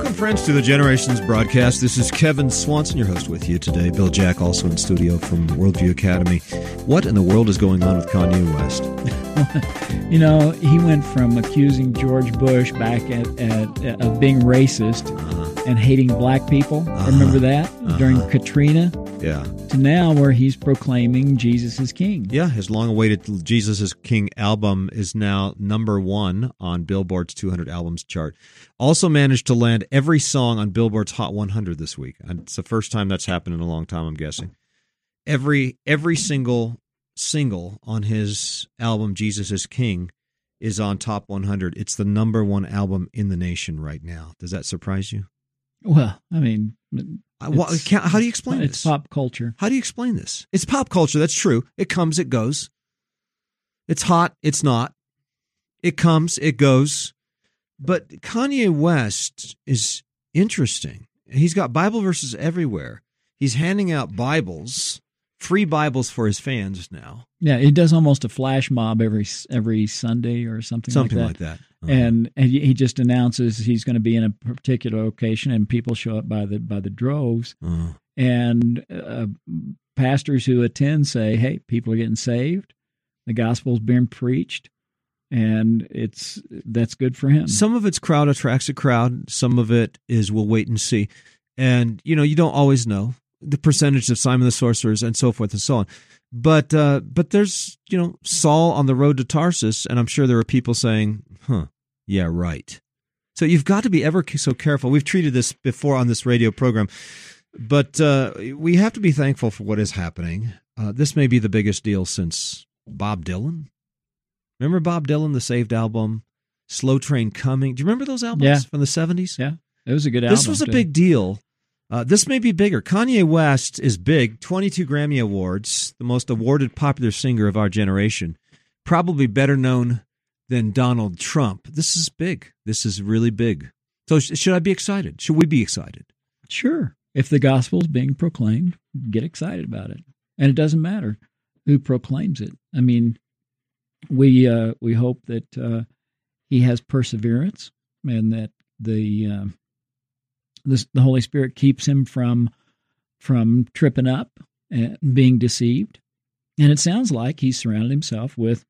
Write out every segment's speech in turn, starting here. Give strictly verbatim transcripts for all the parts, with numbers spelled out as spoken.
Welcome, friends, to the Generations broadcast. This is Kevin Swanson, your host with you today. Bill Jack, also in studio from Worldview Academy. What in the world is going on with Kanye West? You know, he went from accusing George Bush back at, at, at of being racist uh-huh. and hating black people. Uh-huh. Remember that? Uh-huh. During Katrina? Yeah. To now where he's proclaiming Jesus is King. Yeah, his long-awaited Jesus is King album is now number one on Billboard's two hundred albums chart. Also managed to land every song on Billboard's Hot one hundred this week. It's the first time that's happened in a long time, I'm guessing. Every every single single on his album, Jesus is King, is on Top one hundred. It's the number one album in the nation right now. Does that surprise you? Well, I mean... Well, how do you explain it's this? It's pop culture. How do you explain this? It's pop culture. That's true. It comes, it goes. It's hot, it's not. It comes, it goes. But Kanye West is interesting. He's got Bible verses everywhere. He's handing out Bibles, free Bibles for his fans now. Yeah, he does almost a flash mob every every Sunday or something, something like that. Something like that. Uh-huh. And, and he just announces he's going to be in a particular location, and people show up by the by the droves. Uh-huh. And uh, pastors who attend say, "Hey, people are getting saved. The gospel's being preached, and it's that's good for him." Some of it's crowd attracts a crowd. Some of it is we'll wait and see. And you know, you don't always know the percentage of Simon the Sorcerers and so forth and so on. But uh, but there's, you know, Saul on the road to Tarsus, and I'm sure there are people saying, huh, yeah, right. So you've got to be ever so careful. We've treated this before on this radio program, but uh, we have to be thankful for what is happening. Uh, this may be the biggest deal since Bob Dylan. Remember Bob Dylan, the Saved album, Slow Train Coming? Do you remember those albums yeah. from the seventies? Yeah, it was a good album. This was a too. big deal. Uh, this may be bigger. Kanye West is big, twenty-two Grammy Awards, the most awarded popular singer of our generation, probably better known than Donald Trump. This is big. This is really big. So sh- should I be excited? Should we be excited? Sure. If the gospel is being proclaimed, get excited about it. And it doesn't matter who proclaims it. I mean, we uh, we hope that uh, he has perseverance and that the... Uh, This, the Holy Spirit keeps him from from tripping up and being deceived, and it sounds like he's surrounded himself with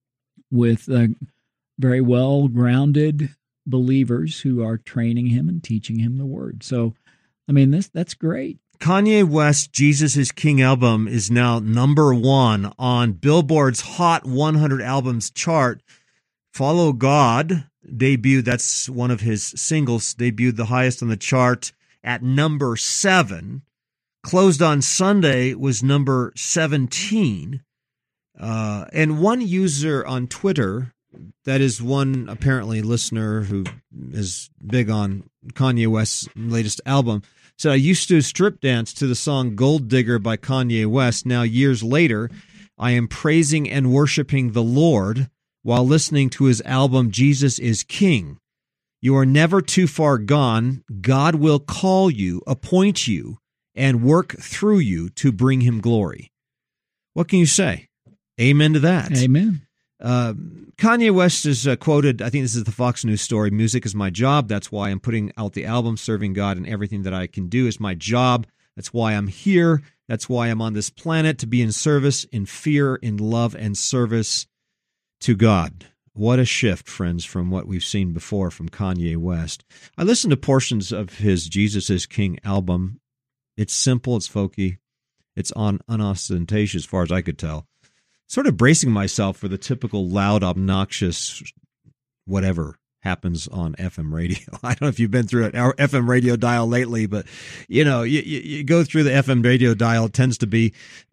with uh, very well grounded believers who are training him and teaching him the Word. So, I mean, this that's great. Kanye West's Jesus is King album is now number one on Billboard's Hot one hundred albums chart. Follow God debuted, that's one of his singles, debuted the highest on the chart at number seven. Closed on Sunday was number seventeen. Uh, and one user on Twitter, that is one apparently listener who is big on Kanye West's latest album, said, I used to strip dance to the song Gold Digger by Kanye West. Now, years later, I am praising and worshiping the Lord while listening to his album, Jesus is King. You are never too far gone. God will call you, appoint you, and work through you to bring him glory. What can you say? Amen to that. Amen. Uh, Kanye West is uh, quoted, I think this is the Fox News story, music is my job. That's why I'm putting out the album. Serving God and everything that I can do is my job. That's why I'm here. That's why I'm on this planet, to be in service, in fear, in love, and service to God. What a shift, friends, from what we've seen before from Kanye West. I listened to portions of his Jesus is King album. It's simple, it's folky, it's on unostentatious as far as I could tell. Sort of bracing myself for the typical loud, obnoxious whatever happens on F M radio. I don't know if you've been through an F M radio dial lately, but you know, you, you, you go through the F M radio dial, it tends to be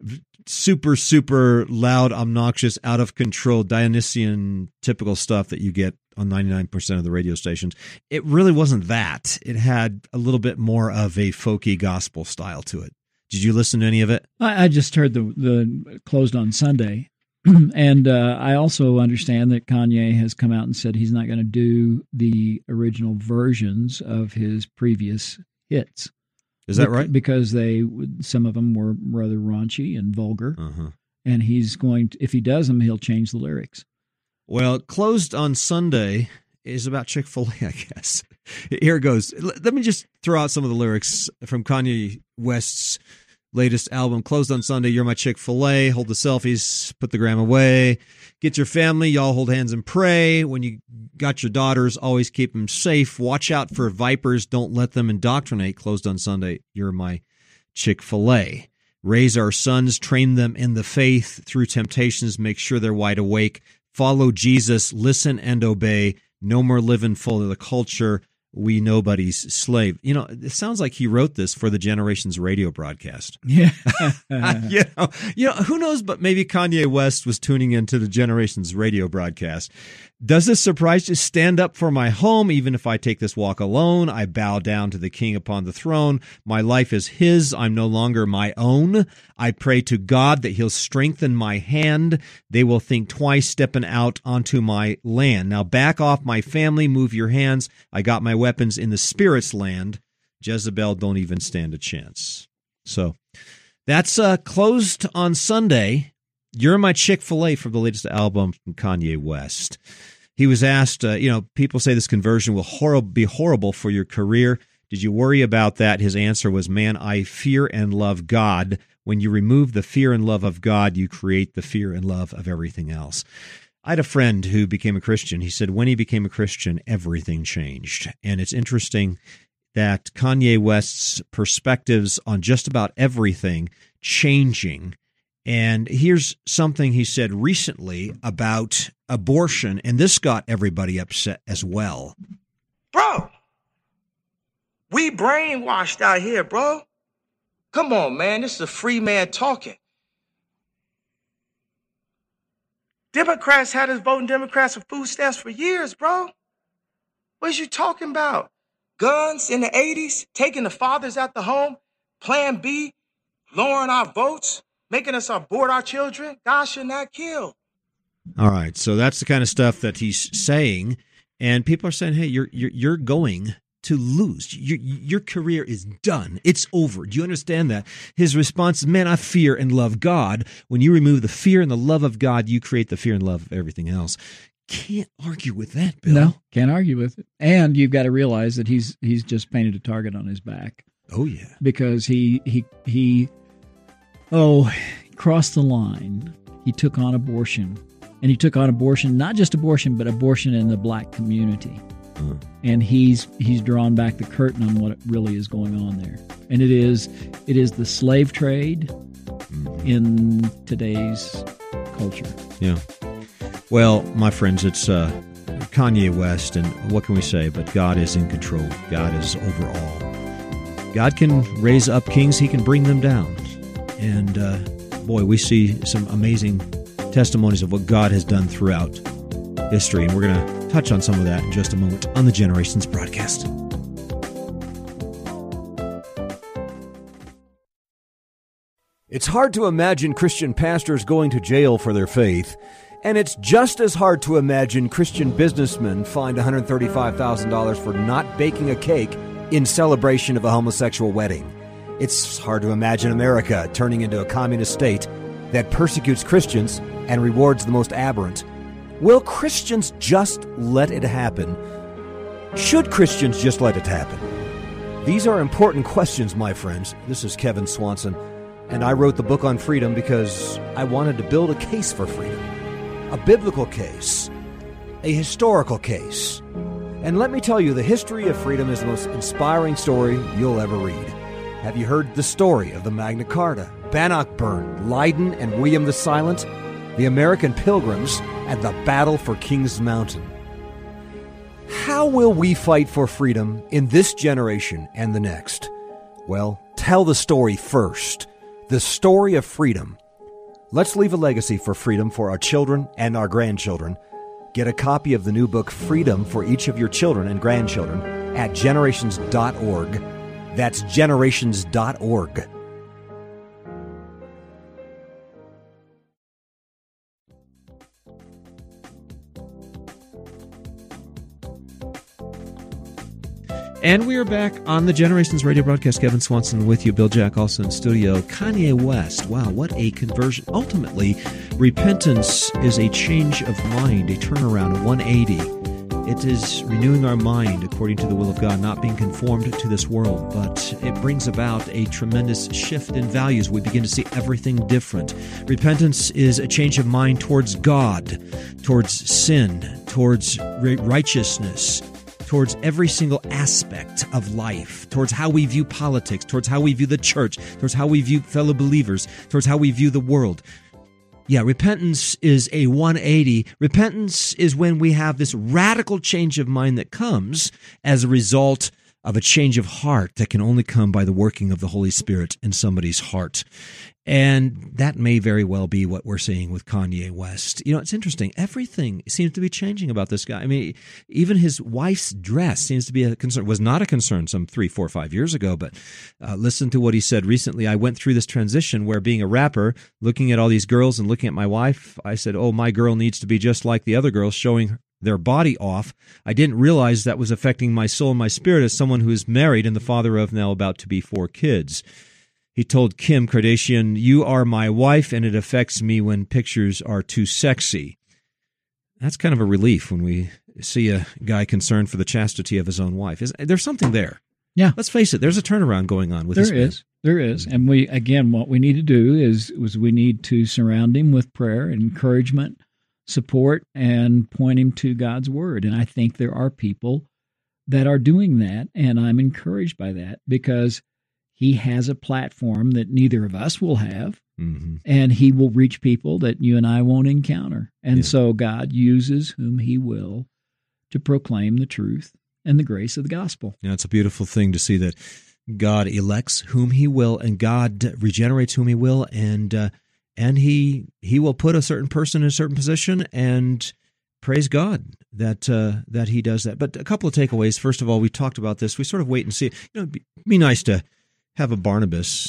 super, super loud, obnoxious, out of control, Dionysian typical stuff that you get on ninety-nine percent of the radio stations. It really wasn't that. It had a little bit more of a folky gospel style to it. Did you listen to any of it? I, I just heard the the closed on Sunday. And uh, I also understand that Kanye has come out and said he's not going to do the original versions of his previous hits. Is that right? Because they, some of them were rather raunchy and vulgar, uh-huh. and he's going to, if he does them, he'll change the lyrics. Well, Closed on Sunday is about Chick-fil-A, I guess. Here it goes. Let me just throw out some of the lyrics from Kanye West's latest album. Closed on Sunday, you're my Chick-fil-A. Hold the selfies, put the gram away. Get your family, y'all hold hands and pray. When you got your daughters, always keep them safe. Watch out for vipers. Don't let them indoctrinate. Closed on Sunday, you're my Chick-fil-A. Raise our sons, train them in the faith through temptations. Make sure they're wide awake. Follow Jesus, listen and obey. No more living full of the culture. We nobody's slave. You know, it sounds like he wrote this for the Generations radio broadcast. Yeah. you know, you know, who knows, but maybe Kanye West was tuning into the Generations radio broadcast. Does this surprise you? Stand up for my home, even if I take this walk alone. I bow down to the King upon the throne. My life is his. I'm no longer my own. I pray to God that he'll strengthen my hand. They will think twice stepping out onto my land. Now back off my family. Move your hands. I got my weapons in the spirit's land. Jezebel don't even stand a chance. So that's uh, Closed on Sunday. You're my Chick-fil-A from the latest album from Kanye West. He was asked, uh, you know, people say this conversion will hor- be horrible for your career. Did you worry about that? His answer was, man, I fear and love God. When you remove the fear and love of God, you create the fear and love of everything else. I had a friend who became a Christian. He said when he became a Christian, everything changed. And it's interesting that Kanye West's perspectives on just about everything changing. And here's something he said recently about abortion, and this got everybody upset as well. Bro, we brainwashed out here, bro. Come on, man. This is a free man talking. Democrats had us voting Democrats for food stamps for years, bro. What is you talking about? Guns in the eighties, taking the fathers out the home, Plan B, lowering our votes, making us abort our children. God should not kill. All right, so that's the kind of stuff that he's saying, and people are saying, "Hey, you're you're, you're going to lose. Your your career is done. It's over." Do you understand that? His response is, "Man, I fear and love God. When you remove the fear and the love of God, you create the fear and love of everything else." Can't argue with that, Bill. No, can't argue with it. And you've got to realize that he's he's just painted a target on his back. Oh yeah, because he he he. Oh, crossed the line. He took on abortion. And he took on abortion, not just abortion, but abortion in the black community. Uh. And he's he's drawn back the curtain on what really is going on there. And it is it is the slave trade mm. in today's culture. Yeah. Well, my friends, it's uh, Kanye West, and what can we say? But God is in control. God is over all. God can raise up kings. He can bring them down. And, uh, boy, we see some amazing testimonies of what God has done throughout history. And we're going to touch on some of that in just a moment on the Generations broadcast. It's hard to imagine Christian pastors going to jail for their faith. And it's just as hard to imagine Christian businessmen fined one hundred thirty-five thousand dollars for not baking a cake in celebration of a homosexual wedding. It's hard to imagine America turning into a communist state that persecutes Christians and rewards the most aberrant. Will Christians just let it happen? Should Christians just let it happen? These are important questions, my friends. This is Kevin Swanson, and I wrote the book on freedom because I wanted to build a case for freedom. A biblical case, a historical case. And let me tell you, the history of freedom is the most inspiring story you'll ever read. Have you heard the story of the Magna Carta, Bannockburn, Leiden, and William the Silent, the American Pilgrims, and the Battle for Kings Mountain? How will we fight for freedom in this generation and the next? Well, tell the story first. The story of freedom. Let's leave a legacy for freedom for our children and our grandchildren. Get a copy of the new book, Freedom for Each of Your Children and Grandchildren, at generations dot org. That's generations dot org. And we are back on the Generations radio broadcast. Kevin Swanson with you, Bill Jack also in studio. Kanye West, wow, what a conversion. Ultimately, repentance is a change of mind, a turnaround, a one eighty. It is renewing our mind according to the will of God, not being conformed to this world, but it brings about a tremendous shift in values. We begin to see everything different. Repentance is a change of mind towards God, towards sin, towards righteousness, towards every single aspect of life, towards how we view politics, towards how we view the church, towards how we view fellow believers, towards how we view the world. Yeah, repentance is a one eighty. Repentance is when we have this radical change of mind that comes as a result of a change of heart that can only come by the working of the Holy Spirit in somebody's heart. And that may very well be what we're seeing with Kanye West. You know, it's interesting. Everything seems to be changing about this guy. I mean, even his wife's dress seems to be a concern. Was not a concern some three, four, five years ago, but uh, listen to what he said recently. I went through this transition where being a rapper, looking at all these girls and looking at my wife, I said, oh, my girl needs to be just like the other girls, showing their body off. I didn't realize that was affecting my soul and my spirit as someone who is married and the father of now about to be four kids. He told Kim Kardashian, you are my wife, and it affects me when pictures are too sexy. That's kind of a relief when we see a guy concerned for the chastity of his own wife. Is, there's something there. Yeah. Let's face it, there's a turnaround going on with there this man. There is. There is. And we, again, what we need to do is, is we need to surround him with prayer and encouragement, support, and point him to God's Word. And I think there are people that are doing that, and I'm encouraged by that because he has a platform that neither of us will have, mm-hmm. and he will reach people that you and I won't encounter. And yeah. so God uses whom he will to proclaim the truth and the grace of the gospel. Yeah, it's a beautiful thing to see that God elects whom he will, and God regenerates whom he will, and uh, and he he will put a certain person in a certain position, and praise God that uh, that he does that. But a couple of takeaways. First of all, we talked about this. We sort of wait and see. You know, it'd be, be nice to have a Barnabas.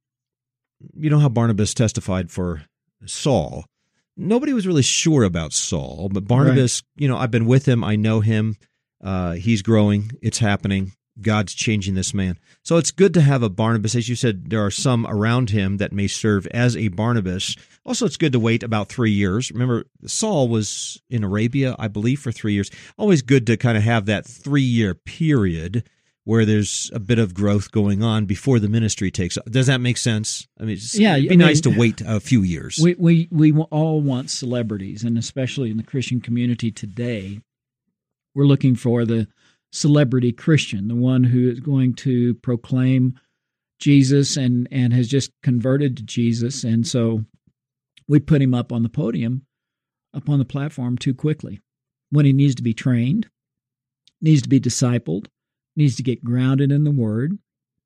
You know how Barnabas testified for Saul. Nobody was really sure about Saul, but Barnabas, right. you know, I've been with him. I know him. Uh, he's growing. It's happening. God's changing this man. So it's good to have a Barnabas. As you said, there are some around him that may serve as a Barnabas. Also, it's good to wait about three years. Remember, Saul was in Arabia, I believe, for three years. Always good to kind of have that three-year period where there's a bit of growth going on before the ministry takes off. Does that make sense? I mean, it's, yeah, it'd be I mean, nice to wait a few years. We, we we all want celebrities, and especially in the Christian community today, we're looking for the celebrity Christian, the one who is going to proclaim Jesus and, and has just converted to Jesus. And so we put him up on the podium, up on the platform too quickly, when he needs to be trained, needs to be discipled, needs to get grounded in the Word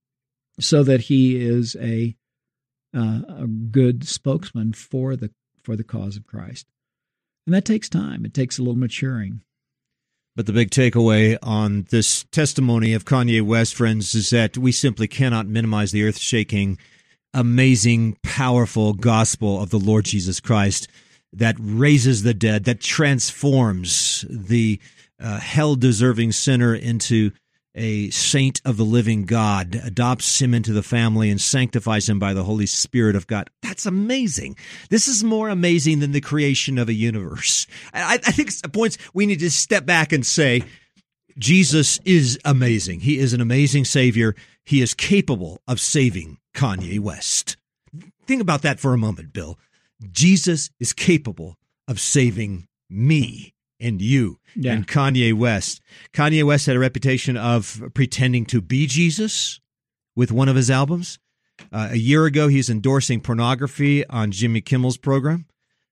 so that he is a uh, a good spokesman for the for the cause of Christ. And that takes time. It takes a little maturing. But the big takeaway on this testimony of Kanye West, friends, is that we simply cannot minimize the earth-shaking, amazing, powerful gospel of the Lord Jesus Christ that raises the dead, that transforms the uh, hell-deserving sinner into a saint of the living God, adopts him into the family and sanctifies him by the Holy Spirit of God. That's amazing. This is more amazing than the creation of a universe. I, I think at points we need to step back and say, Jesus is amazing. He is an amazing Savior. He is capable of saving Kanye West. Think about that for a moment, Bill. Jesus is capable of saving me and you yeah. and Kanye West. Kanye West had a reputation of pretending to be Jesus with one of his albums. Uh, a year ago, he's endorsing pornography on Jimmy Kimmel's program.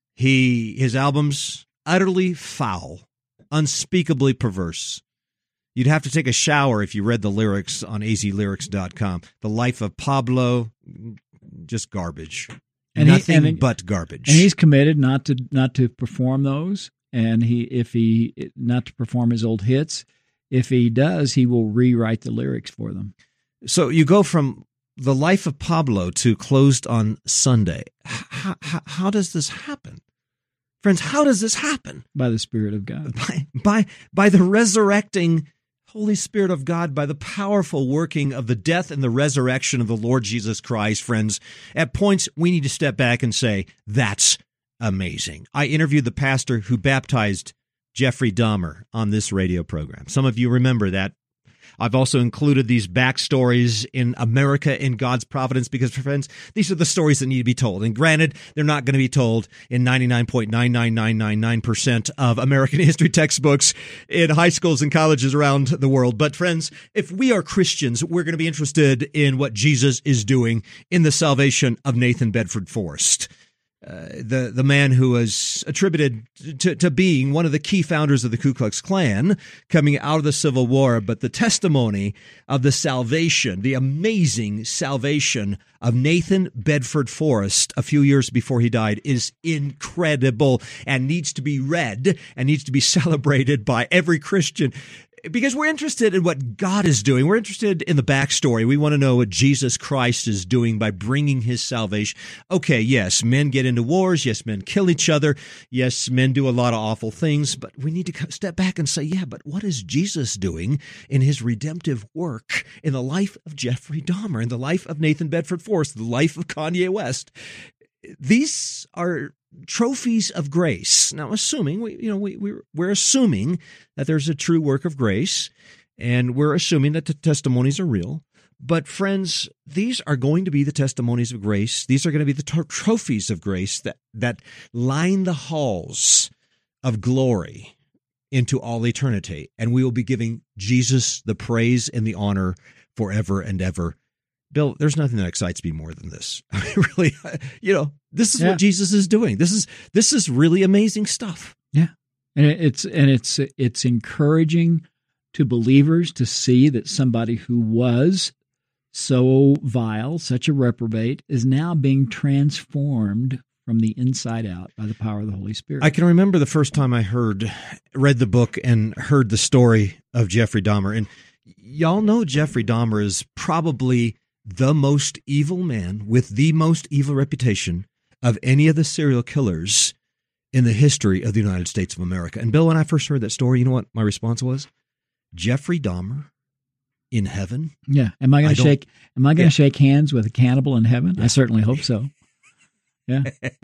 He his albums, utterly foul, unspeakably perverse. You'd have to take a shower if you read the lyrics on a z lyrics dot com. The Life of Pablo, just garbage. And Nothing he, and but garbage. And he's committed not to not to perform those. And he, if he, not to perform his old hits, if he does, he will rewrite the lyrics for them. So you go from The Life of Pablo to Closed on Sunday. How, how, how does this happen? Friends, how does this happen? By the Spirit of God. By, by, by the resurrecting Holy Spirit of God, by the powerful working of the death and the resurrection of the Lord Jesus Christ, friends. At points, we need to step back and say, that's amazing. I interviewed the pastor who baptized Jeffrey Dahmer on this radio program. Some of you remember that. I've also included these backstories in America in God's Providence because, friends, these are the stories that need to be told. And granted, they're not going to be told in ninety-nine point nine nine nine nine nine percent of American history textbooks in high schools and colleges around the world. But, friends, if we are Christians, we're going to be interested in what Jesus is doing in the salvation of Nathan Bedford Forrest. Uh, the the man who was attributed to, to being one of the key founders of the Ku Klux Klan coming out of the Civil War, but the testimony of the salvation, the amazing salvation of Nathan Bedford Forrest a few years before he died is incredible and needs to be read and needs to be celebrated by every Christian. Because we're interested in what God is doing. We're interested in the backstory. We want to know what Jesus Christ is doing by bringing his salvation. Okay, yes, men get into wars. Yes, men kill each other. Yes, men do a lot of awful things. But we need to step back and say, yeah, but what is Jesus doing in his redemptive work in the life of Jeffrey Dahmer, in the life of Nathan Bedford Forrest, the life of Kanye West? These are trophies of grace. Now, assuming we, you know, we we're, we're assuming that there's a true work of grace, and we're assuming that the testimonies are real. But friends, these are going to be the testimonies of grace. These are going to be the t- trophies of grace that that line the halls of glory into all eternity, and we will be giving Jesus the praise and the honor forever and ever. Bill, there's nothing that excites me more than this. I mean, really, you know, this is yeah. what Jesus is doing. This is this is really amazing stuff. Yeah, and it's and it's it's encouraging to believers to see that somebody who was so vile, such a reprobate, is now being transformed from the inside out by the power of the Holy Spirit. I can remember the first time I heard, read the book and heard the story of Jeffrey Dahmer, and y'all know Jeffrey Dahmer is probably the most evil man with the most evil reputation of any of the serial killers in the history of the United States of America. And Bill, when I first heard that story, you know what my response was? Jeffrey Dahmer in heaven? Yeah. Am I going to shake? Am I going to yeah. shake hands with a cannibal in heaven? Yeah. I certainly hope so. Yeah.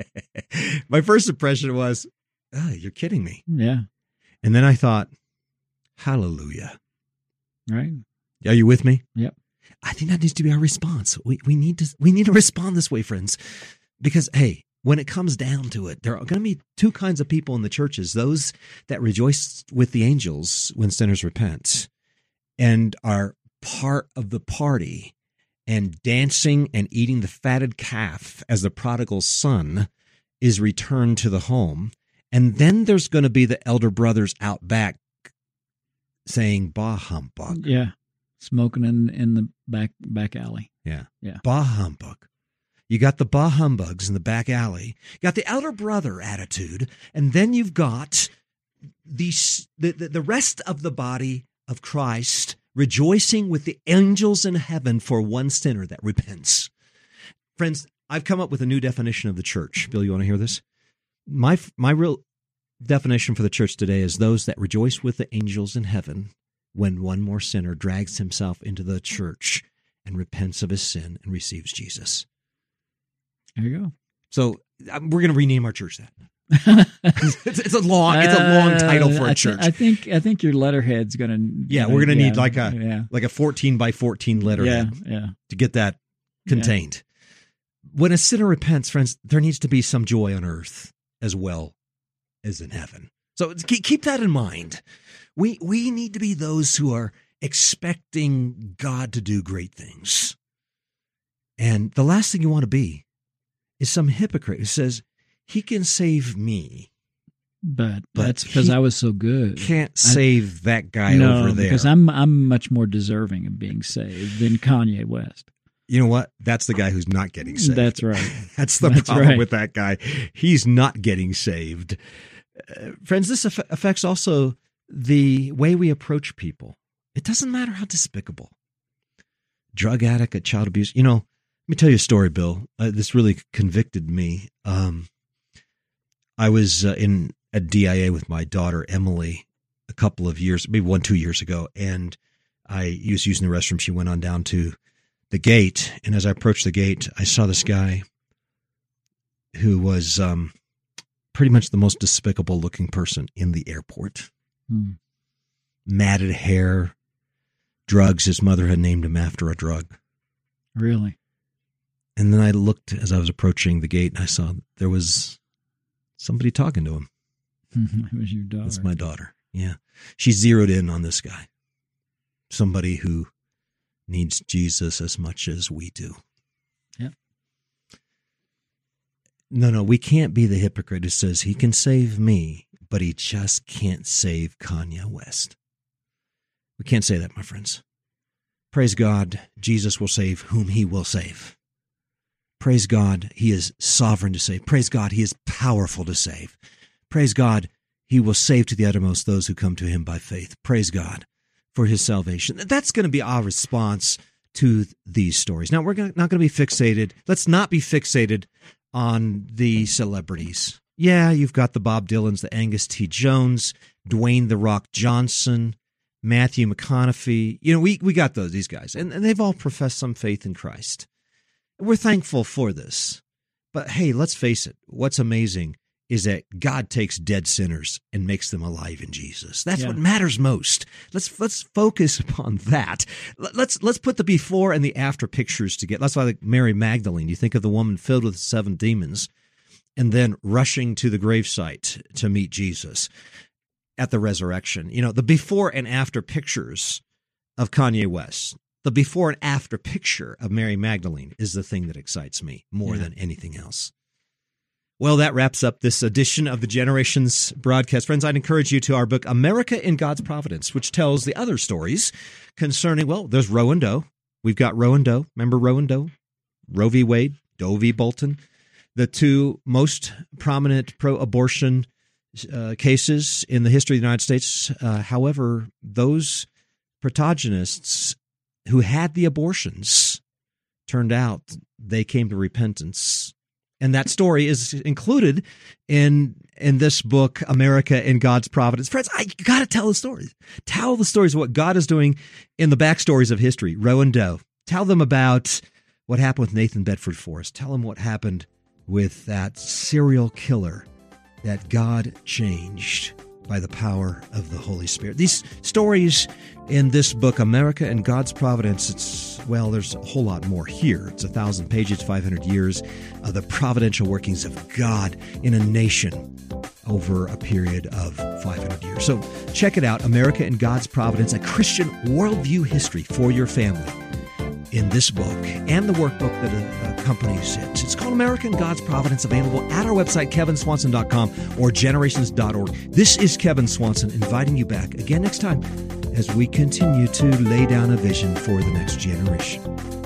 My first impression was, oh, you're kidding me. Yeah. And then I thought, hallelujah. Right. Are you with me? Yep. I think that needs to be our response. We we need to we need to respond this way, friends, because hey, when it comes down to it, there are going to be two kinds of people in the churches: those that rejoice with the angels when sinners repent, and are part of the party, and dancing and eating the fatted calf as the prodigal son is returned to the home, and then there's going to be the elder brothers out back saying "Bah humbug." Yeah. Smoking in in the back back alley. Yeah. Yeah. Bah humbug. You got the bah humbugs in the back alley. You got the elder brother attitude. And then you've got the, the, the rest of the body of Christ rejoicing with the angels in heaven for one sinner that repents. Friends, I've come up with a new definition of the church. Bill, you want to hear this? My My real definition for the church today is those that rejoice with the angels in heaven when one more sinner drags himself into the church and repents of his sin and receives Jesus. There you go. So um, we're going to rename our church that. it's, it's a long, it's a long title for a uh, I church. Th- I think, I think your letterhead's going to. Yeah, we're going to yeah, need like a yeah. like a fourteen by fourteen letterhead. Yeah, yeah. To get that contained. Yeah. When a sinner repents, friends, there needs to be some joy on earth as well as in heaven. So keep that in mind. We we need to be those who are expecting God to do great things. And the last thing you want to be is some hypocrite who says, he can save me. But, but that's because I was so good. Can't save I, that guy no, over there. Because I'm, I'm much more deserving of being saved than Kanye West. You know what? That's the guy who's not getting saved. That's right. That's the that's problem right. with that guy. He's not getting saved. Uh, friends, this aff- affects also the way we approach people. It doesn't matter how despicable. Drug addict, a child abuse. You know, let me tell you a story, Bill. Uh, this really convicted me. Um, I was uh, in a D I A with my daughter, Emily, a couple of years, maybe one, two years ago, and I was using the restroom. She went on down to the gate, and as I approached the gate, I saw this guy who was um, pretty much the most despicable looking person in the airport. Hmm. Matted hair, drugs. His mother had named him after a drug. Really? And then I looked as I was approaching the gate, and I saw there was somebody talking to him. It was your daughter. That's my daughter. Yeah. She zeroed in on this guy. Somebody who needs Jesus as much as we do. Yeah. No, no, we can't be the hypocrite who says he can save me, but he just can't save Kanye West. We can't say that, my friends. Praise God, Jesus will save whom he will save. Praise God, he is sovereign to save. Praise God, he is powerful to save. Praise God, he will save to the uttermost those who come to him by faith. Praise God for his salvation. That's going to be our response to these stories. Now, we're not going to be fixated. Let's not be fixated on the celebrities. Yeah, you've got the Bob Dylans, the Angus T. Jones, Dwayne "The Rock" Johnson, Matthew McConaughey. You know, we, we got those, these guys, and, and they've all professed some faith in Christ. We're thankful for this. But hey, let's face it, what's amazing is that God takes dead sinners and makes them alive in Jesus. That's yeah. what matters most. Let's let's focus upon that. Let's let's put the before and the after pictures together. That's why, like Mary Magdalene, you think of the woman filled with seven demons and then rushing to the gravesite to meet Jesus at the resurrection. You know, the before and after pictures of Kanye West, the before and after picture of Mary Magdalene is the thing that excites me more yeah. than anything else. Well, that wraps up this edition of the Generations broadcast. Friends, I'd encourage you to our book, America in God's Providence, which tells the other stories concerning, well, there's Roe and Doe. We've got Roe and Doe. Remember Roe and Doe? Roe v. Wade, Doe v. Bolton, the two most prominent pro-abortion uh, cases in the history of the United States. Uh, however, those protagonists who had the abortions turned out they came to repentance. And that story is included in in this book, America in God's Providence. Friends, I got to tell the stories. Tell the stories of what God is doing in the backstories of history, Roe and Doe. Tell them about what happened with Nathan Bedford Forrest. Tell them what happened with that serial killer that God changed by the power of the Holy Spirit. These stories in this book, America and God's Providence, it's, well, there's a whole lot more here. It's a thousand pages, five hundred years of the providential workings of God in a nation over a period of five hundred years. So check it out, America and God's Providence, a Christian worldview history for your family in this book and the workbook that accompanies it. It's called America and God's Providence, available at our website, kevin swanson dot com or generations dot org. This is Kevin Swanson inviting you back again next time as we continue to lay down a vision for the next generation.